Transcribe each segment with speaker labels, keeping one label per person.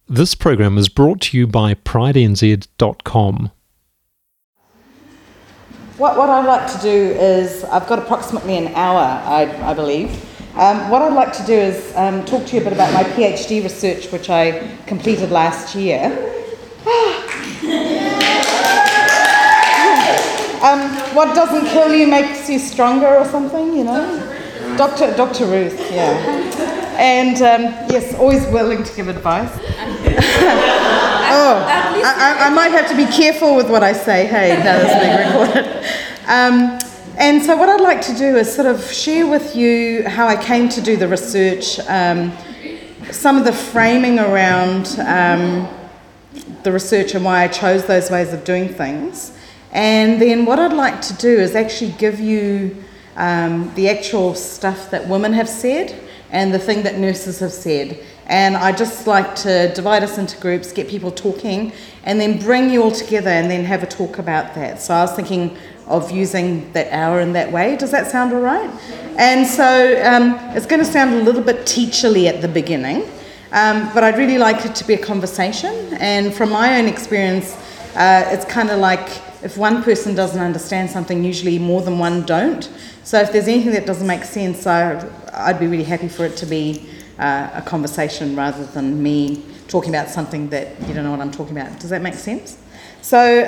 Speaker 1: This program is brought to you by PrideNZ.com.
Speaker 2: What I'd like to do is, I've got approximately an hour, I believe. What I'd like to do is talk to you a bit about my PhD research, which I completed last year. What doesn't kill you makes you stronger or something, you know? Dr. Ruth, yeah. And yes, always willing to give advice. I might have to be careful with what I say. Hey, that is being recorded. And so what I'd like to do is sort of share with you how I came to do the research, some of the framing around the research and why I chose those ways of doing things. And then what I'd like to do is actually give you the actual stuff that women have said and the thing that nurses have said. And I just like to divide us into groups, get people talking, and then bring you all together and then have a talk about that. So I was thinking of using that hour in that way. Does that sound all right? And so it's going to sound a little bit teacherly at the beginning, but I'd really like it to be a conversation. And from my own experience, it's kind of like if one person doesn't understand something, usually more than one don't. So if there's anything that doesn't make sense, I'd be really happy for it to be a conversation rather than me talking about something that you don't know what I'm talking about. Does that make sense? So,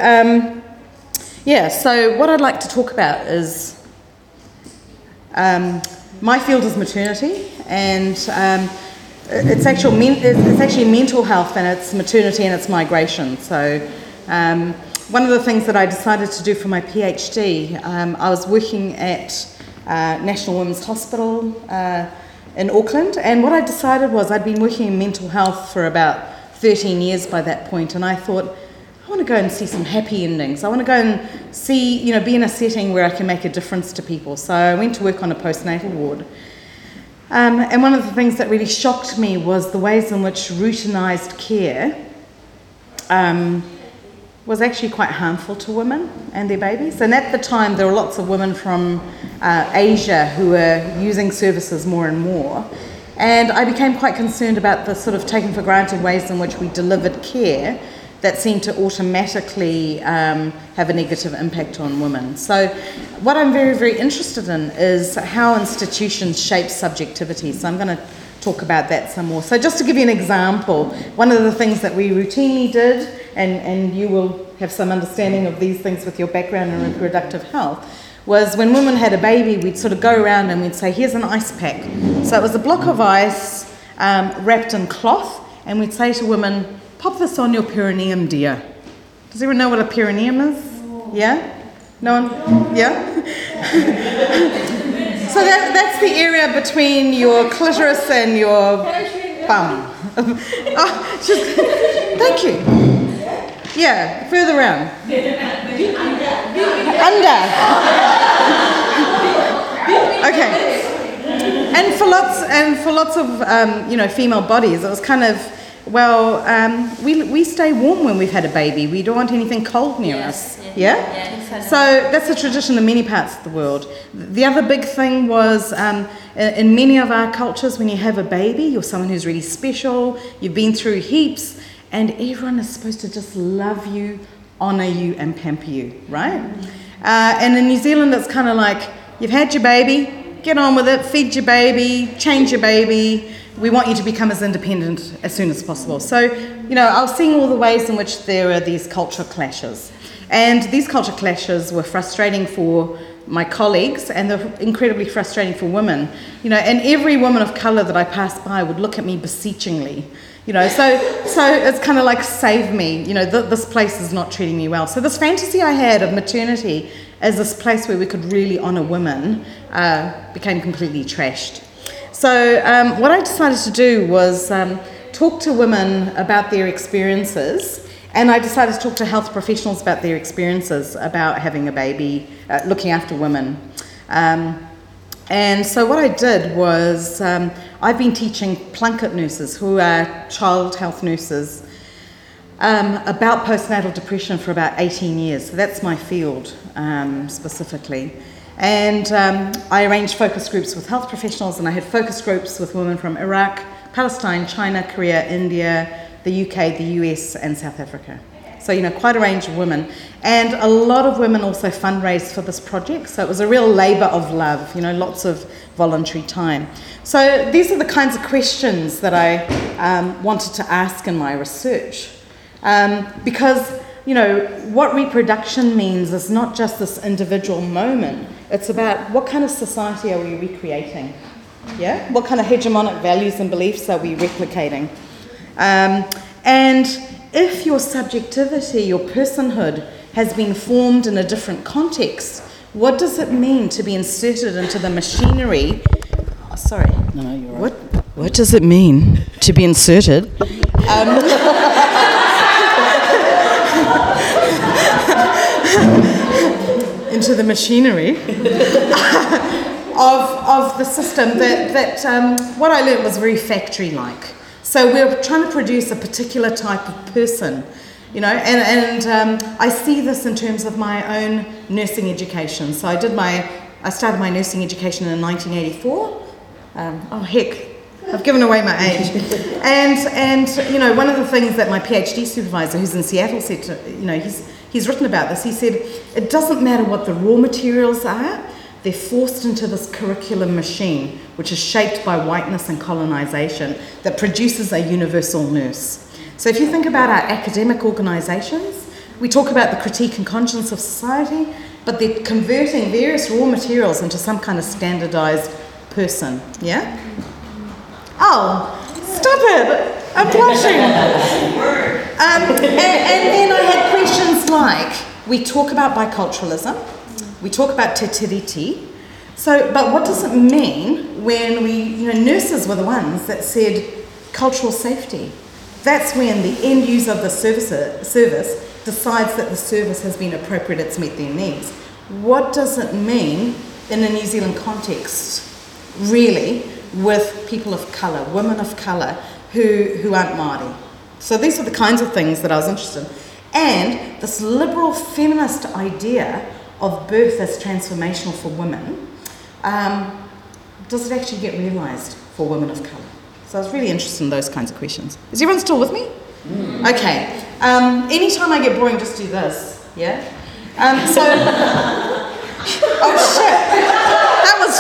Speaker 2: so what I'd like to talk about is my field is maternity, and it's actually mental health, and it's maternity and it's migration. So one of the things that I decided to do for my PhD, I was working at National Women's Hospital in Auckland, and what I decided was I'd been working in mental health for about 13 years by that point, and I thought, I want to go and see some happy endings. I want to go and see, be in a setting where I can make a difference to people. So I went to work on a postnatal ward. And one of the things that really shocked me was the ways in which routinized care was actually quite harmful to women and their babies. And at the time, there were lots of women from Asia who were using services more and more. And I became quite concerned about the sort of taken for granted ways in which we delivered care that seemed to automatically have a negative impact on women. So what I'm very, very interested in is how institutions shape subjectivity. So I'm going to talk about that some more. So just to give you an example, one of the things that we routinely did, and you will have some understanding of these things with your background in reproductive health, was when women had a baby, we'd sort of go around and we'd say, here's an ice pack. So it was a block of ice wrapped in cloth, and we'd say to women, pop this on your perineum, dear. Does everyone know what a perineum is? Yeah? No one? Yeah? So that's the area between your clitoris and your bum. Thank you. Yeah, further around. Under. Okay. And for lots of female bodies, it was kind of, we stay warm when we've had a baby. We don't want anything cold near us. Yeah? So that's a tradition in many parts of the world. The other big thing was in many of our cultures, when you have a baby, you're someone who's really special, you've been through heaps, and everyone is supposed to just love you, honour you, and pamper you, right? And in New Zealand, it's kind of like, you've had your baby, get on with it, feed your baby, change your baby. We want you to become as independent as soon as possible. So, I was seeing all the ways in which there are these cultural clashes. And these culture clashes were frustrating for my colleagues, and they're incredibly frustrating for women. And every woman of colour that I passed by would look at me beseechingly. So it's kind of like, save me. This place is not treating me well. So this fantasy I had of maternity as this place where we could really honour women became completely trashed. So what I decided to do was talk to women about their experiences. And I decided to talk to health professionals about their experiences about having a baby, looking after women. And so what I did was, I've been teaching Plunket nurses, who are child health nurses, about postnatal depression for about 18 years. So that's my field specifically. And I arranged focus groups with health professionals, and I had focus groups with women from Iraq, Palestine, China, Korea, India, the UK, the US, and South Africa. So, quite a range of women. And a lot of women also fundraised for this project. So it was a real labour of love, lots of voluntary time. So these are the kinds of questions that I wanted to ask in my research. Because, what reproduction means is not just this individual moment. It's about what kind of society are we recreating? Yeah? What kind of hegemonic values and beliefs are we replicating? And if your subjectivity, your personhood, has been formed in a different context, what does it mean to be inserted into the machinery? Oh, sorry.
Speaker 3: No, you're right.
Speaker 2: What does it mean to be inserted? Into the machinery of the system that what I learned was very factory-like. So we're trying to produce a particular type of person, and I see this in terms of my own nursing education. So I started my nursing education in 1984. I've given away my age. And one of the things that my PhD supervisor, who's in Seattle, said to, he's written about this. He said, it doesn't matter what the raw materials are, they're forced into this curriculum machine, which is shaped by whiteness and colonization, that produces a universal nurse. So if you think about our academic organizations, we talk about the critique and conscience of society, but they're converting various raw materials into some kind of standardized person, yeah? Oh, stop it! I'm blushing. And then I had questions like, we talk about biculturalism, we talk about te tiriti. So, but what does it mean when nurses were the ones that said cultural safety? That's when the end user of the service decides that the service has been appropriate, it's met their needs. What does it mean in a New Zealand context, really, with people of colour, women of colour, who aren't Māori? So these are the kinds of things that I was interested in. And this liberal feminist idea of birth as transformational for women, does it actually get realised for women of colour? So I was really interested in those kinds of questions. Is everyone still with me? Okay. Anytime I get boring, just do this, yeah? Oh shit, that was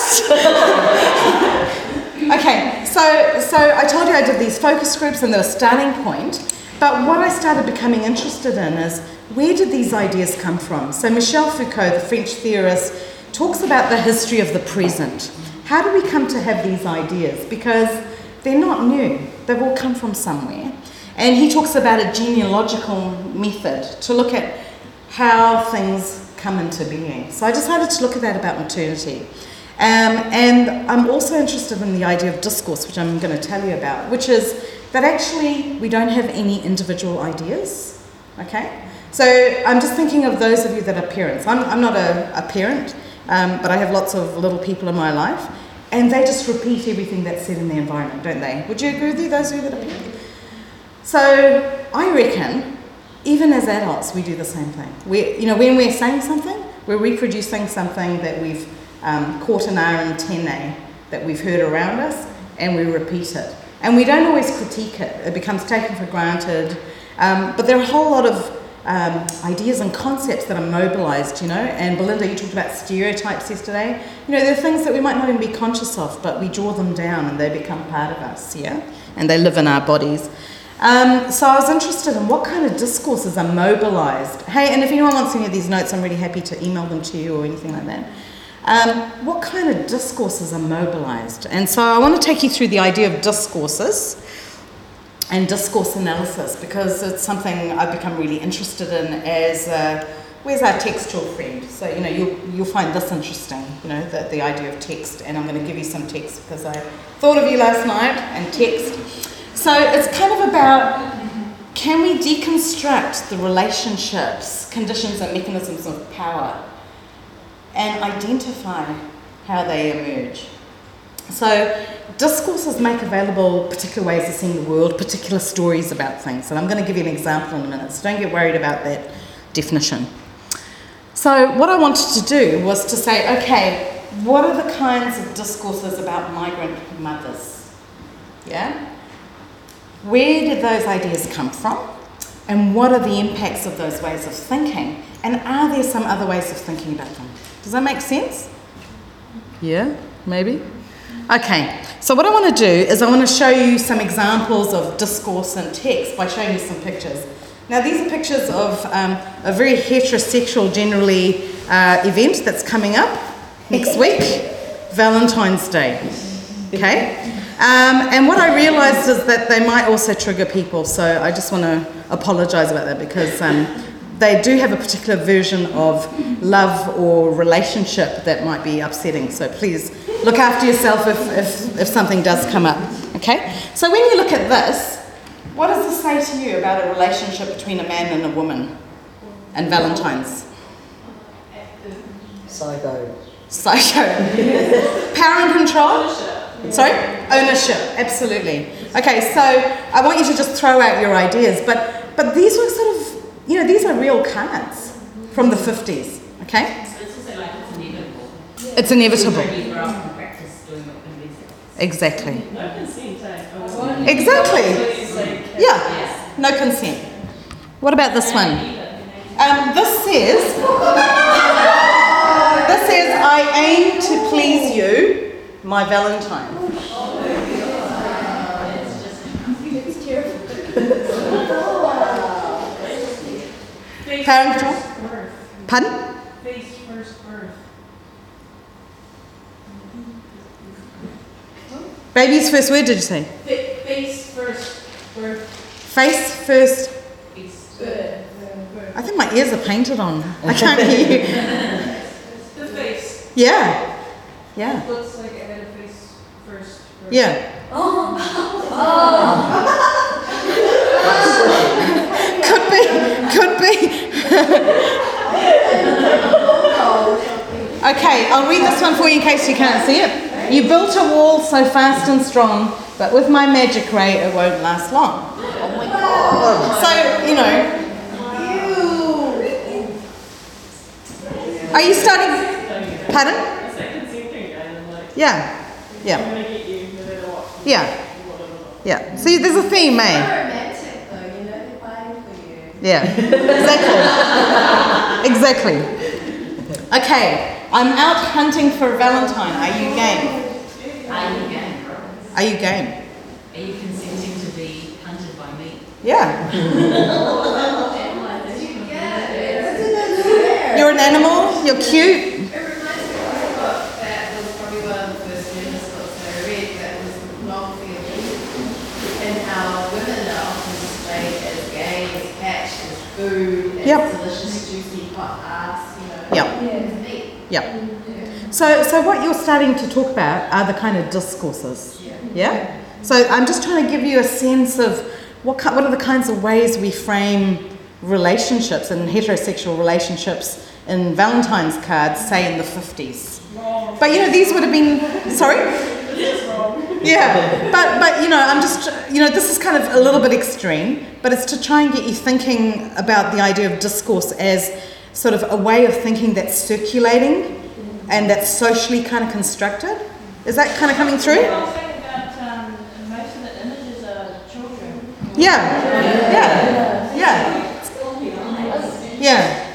Speaker 2: fast. Okay, so I told you I did these focus groups and they were starting point, but what I started becoming interested in is, where did these ideas come from? So Michel Foucault, the French theorist, talks about the history of the present. How do we come to have these ideas? Because they're not new, they've all come from somewhere. And he talks about a genealogical method to look at how things come into being. So I decided to look at that about maternity. And I'm also interested in the idea of discourse, which I'm going to tell you about, which is that actually we don't have any individual ideas, okay? So I'm just thinking of those of you that are parents. I'm not a parent, but I have lots of little people in my life, and they just repeat everything that's said in the environment, don't they? Would you agree with you, those of you that are parents? So I reckon, even as adults, we do the same thing. When we're saying something, we're reproducing something that we've caught in our antennae, that we've heard around us, and we repeat it. And we don't always critique it. It becomes taken for granted. But there are a whole lot of ideas and concepts that are mobilised, and Belinda, you talked about stereotypes yesterday. There are things that we might not even be conscious of, but we draw them down and they become part of us, yeah? And they live in our bodies. So I was interested in what kind of discourses are mobilised. Hey, and if anyone wants any of these notes, I'm really happy to email them to you or anything like that. What kind of discourses are mobilised? And so I want to take you through the idea of discourses and discourse analysis, because it's something I've become really interested in as, where's our textual friend? So, you'll find this interesting, the idea of text, and I'm going to give you some text because I thought of you last night, and text. So it's kind of about, can we deconstruct the relationships, conditions and mechanisms of power and identify how they emerge? So discourses make available particular ways of seeing the world, particular stories about things. And I'm going to give you an example in a minute, so don't get worried about that definition. So what I wanted to do was to say, okay, what are the kinds of discourses about migrant mothers? Yeah? Where did those ideas come from? And what are the impacts of those ways of thinking? And are there some other ways of thinking about them? Does that make sense? Yeah, maybe? Okay, so what I want to do is I want to show you some examples of discourse and text by showing you some pictures. Now these are pictures of a very heterosexual, generally, event that's coming up next week, Valentine's Day. Okay? And what I realised is that they might also trigger people, so I just want to apologise about that because they do have a particular version of love or relationship that might be upsetting, so please look after yourself if something does come up. Okay? So when you look at this, what does this say to you about a relationship between a man and a woman and Valentine's?
Speaker 3: Psycho.
Speaker 2: Power and control? Sorry? Ownership, absolutely. Okay, so I want you to just throw out your ideas, but these were sort of, these are real cards from the 50s, okay?
Speaker 4: So it's also like it's inevitable.
Speaker 2: It's inevitable.
Speaker 4: You grow up and practice doing what can be said.
Speaker 2: Exactly.
Speaker 5: No consent, eh?
Speaker 2: Exactly. Yeah, no consent. What about this one? This says, I aim to please you, my Valentine. Parent control? Pardon?
Speaker 5: Face first birth.
Speaker 2: Baby's first word, did you say?
Speaker 5: Face first birth.
Speaker 2: Face first.
Speaker 5: Birth.
Speaker 2: I think my ears are painted on. I can't hear you.
Speaker 5: The face.
Speaker 2: Yeah. Yeah.
Speaker 5: Looks like I had a face first birth.
Speaker 2: Yeah. Could be. Okay, I'll read this one for you in case you can't see it. You built a wall so fast and strong, but with my magic ray it won't last long. Oh my God. So, are you starting? Pardon?
Speaker 5: It's like consenting and like,
Speaker 2: Yeah.
Speaker 5: I'm
Speaker 2: Yeah.
Speaker 5: gonna get you no matter what.
Speaker 2: Yeah. Yeah. See, there's a theme, eh?
Speaker 6: Romantic though, they're fighting for you.
Speaker 2: Yeah, exactly. Okay, I'm out hunting for a Valentine. Are you game?
Speaker 4: Are you game?
Speaker 2: Are you game?
Speaker 4: Are you consenting to be hunted by me?
Speaker 2: Yeah. You're an animal, you're cute.
Speaker 6: It reminds me of a book that was probably one of the first feminist books that I read that was Long for Your Meat, and how women are often displayed as gay, as catch, as food, as
Speaker 2: Yep.
Speaker 6: delicious, juicy, hot ass,
Speaker 2: Yep.
Speaker 6: as meat.
Speaker 2: Yep. So what you're starting to talk about are the kind of discourses. Yeah? So I'm just trying to give you a sense of what are the kinds of ways we frame relationships and heterosexual relationships in Valentine's cards, say in the 50s. But these would have been, sorry? Yeah, but I'm just, this is kind of a little bit extreme, but it's to try and get you thinking about the idea of discourse as sort of a way of thinking that's circulating and that's socially kind of constructed. Is that kind of coming through?
Speaker 5: I was thinking about most of the images are children.
Speaker 2: Yeah, yeah, yeah, yeah.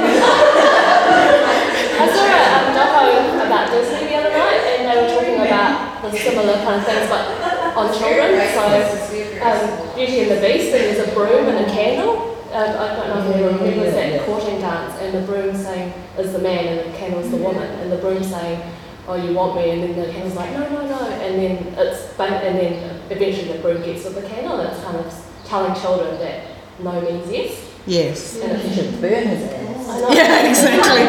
Speaker 7: I saw a doco about Disney the other night, and they were talking about the similar kind of things, but on children. So, Beauty and the Beast, and there's a broom and a candle. I don't know if anyone remembers that courting dance, and the broom saying is the man, and the candle is the woman, and the broom saying, "Oh, you want me?" And then the candle's like, "No, no, no," and then eventually the broom gets with the candle, and it's kind of telling children that no means yes.
Speaker 2: Yes.
Speaker 7: And
Speaker 3: You should burn his ass.
Speaker 7: I know.
Speaker 2: Yeah, exactly.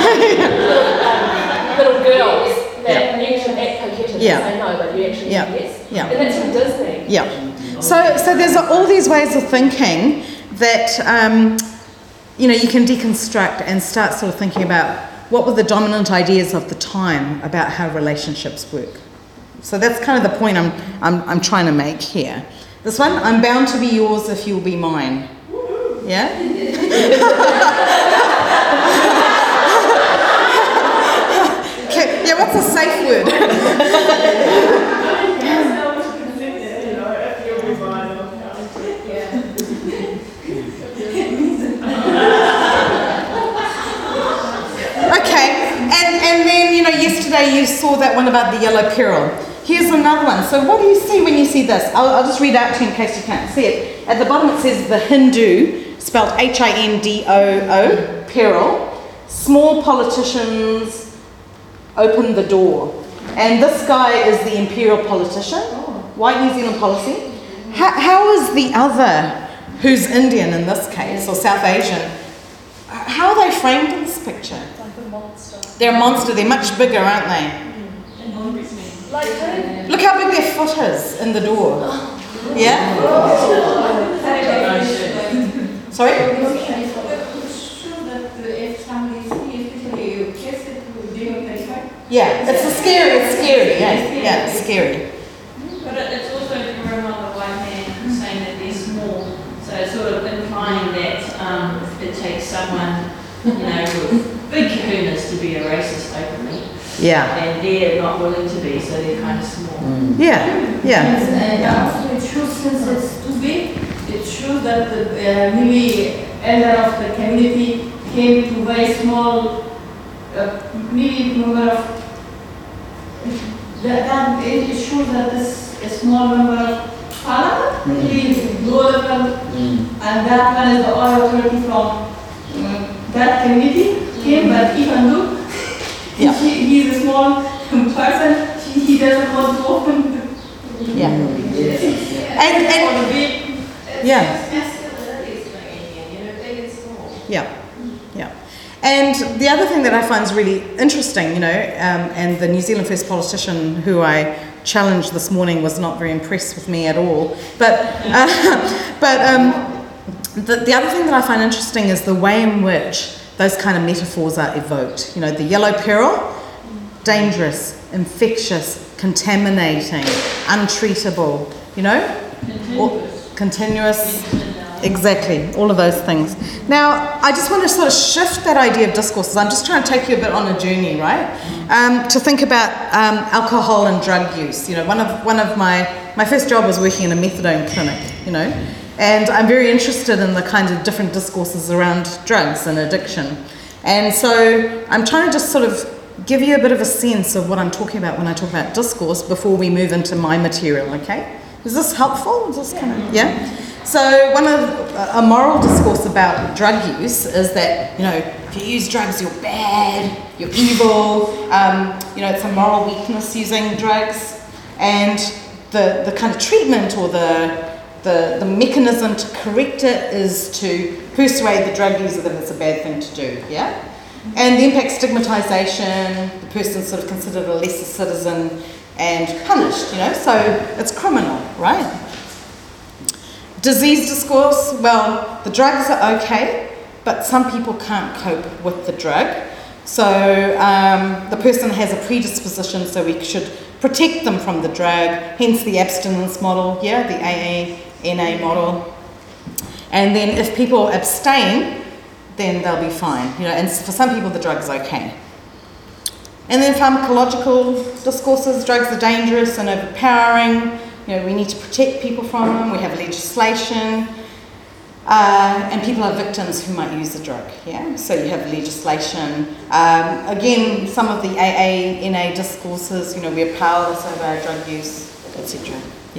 Speaker 7: Little girls that you should act coquettish
Speaker 2: Yeah.
Speaker 7: and say no, but you actually
Speaker 2: Yeah.
Speaker 7: say yes.
Speaker 2: Yeah.
Speaker 7: And that's from Disney.
Speaker 2: Yeah. So there's all these ways of thinking that you can deconstruct and start sort of thinking about what were the dominant ideas of the time about how relationships work. So that's kind of the point I'm trying to make here. This one, I'm bound to be yours if you'll be mine. Yeah? Okay, yeah, what's a safe word?
Speaker 5: Yes, I was consenting, if you'll be mine, I'll
Speaker 2: yesterday you saw that one about the yellow peril. Here's another one. So what do you see when you see this? I'll just read out to you in case you can't see it. At the bottom it says the Hindu, spelled Hindoo, peril. Small politicians open the door. And this guy is the imperial politician, white New Zealand policy. How is the other, who's Indian in this case, or South Asian, how are they framed in this picture?
Speaker 5: Like a monster.
Speaker 2: They're a monster, they're much bigger, aren't they?
Speaker 5: Like who?
Speaker 2: Look how big their foot is in the door. Yeah? Sorry? Yeah, it's scary, yeah, it's scary.
Speaker 4: But it's also a room on the white man saying that they're small, so it's sort of implying that it takes someone, with big kahunas to be a racist openly,
Speaker 2: Yeah,
Speaker 4: and they're not willing to be, so they're kind of small.
Speaker 2: yeah.
Speaker 3: And also it shows, since it's too big, it shows that the maybe elder of the community came to very small, maybe number of, that it shows that this a small number of parliament, maybe low level, and that one is the authority from that community came, but even though he's a small person, he doesn't want to open the
Speaker 2: Yeah. And yeah. Yeah, yeah. And the other thing that I find is really interesting, and the New Zealand First politician who I challenged this morning was not very impressed with me at all. But the other thing that I find interesting is the way in which those kind of metaphors are evoked. The yellow peril, dangerous, infectious, contaminating, untreatable, continuous, exactly, all of those things. Now, I just want to sort of shift that idea of discourses. I'm just trying to take you a bit on a journey, right? To think about alcohol and drug use. One of my first job was working in a methadone clinic, and I'm very interested in the kind of different discourses around drugs and addiction. And so I'm trying to just sort of give you a bit of a sense of what I'm talking about when I talk about discourse before we move into my material, okay? Is this helpful? Is this kind of, yeah? So a moral discourse about drug use is that, if you use drugs, you're bad, you're evil, it's a moral weakness using drugs, and the kind of treatment or the mechanism to correct it is to persuade the drug user that it's a bad thing to do, yeah? And the impact stigmatization, the person's sort of considered a lesser citizen and punished, so it's criminal, right? Disease discourse, well, the drugs are okay, but some people can't cope with the drug. So the person has a predisposition, so we should protect them from the drug, hence the abstinence model, the AA-NA model. And then if people abstain, then they'll be fine. And for some people the drug's okay. And then pharmacological discourses, drugs are dangerous and overpowering. We need to protect people from them. We have legislation. And people are victims who might use the drug, So you have legislation. Again, some of the AA-NA discourses, we're powerless over our drug use, etc.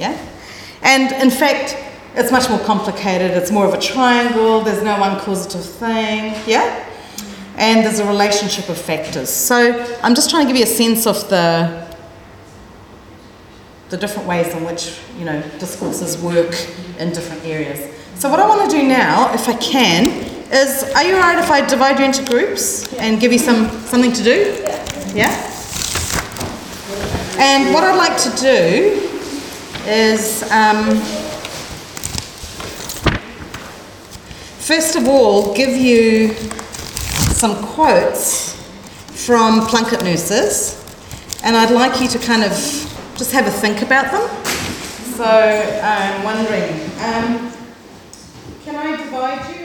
Speaker 2: And in fact, it's much more complicated. It's more of a triangle. There's no one causative thing, And there's a relationship of factors. So I'm just trying to give you a sense of the different ways in which, discourses work in different areas. So what I want to do now, if I can, is, are you all right if I divide you into groups and give you something to do? Yeah? And what I'd like to do is, first of all, give you some quotes from Plunket nurses, and I'd like you to kind of just have a think about them. So I'm wondering, can I divide you?